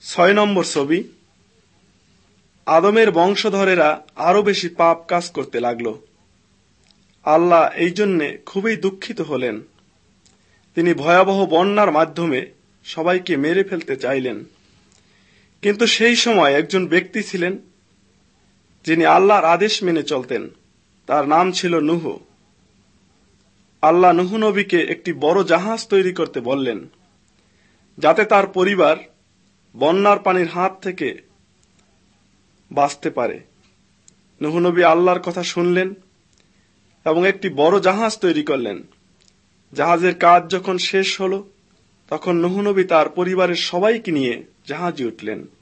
6 নম্বর ছবি। আদমের বংশধরেরা আরো বেশি পাপ কাজ করতে লাগলো। আল্লাহ এই জন্যে খুবই দুঃখিত হলেন। তিনি ভয়াবহ বন্যার মাধ্যমে সবাইকে মেরে ফেলতে চাইলেন। কিন্তু সেই সময় একজন ব্যক্তি ছিলেন যিনি আল্লাহর আদেশ মেনে চলতেন। তার নাম ছিল নূহ। আল্লাহ নূহ নবীকে একটি বড় জাহাজ তৈরি করতে বললেন, যাতে তার পরিবার বন্যার পানির হাত থেকে বাঁচতে পারে। নূহ নবী আল্লাহর কথা শুনলেন এবং একটি বড় জাহাজ তৈরি করলেন। জাহাজের কাজ যখন শেষ হলো, তখন নূহ নবী তার পরিবারের সবাইকে নিয়ে জাহাজে উঠলেন।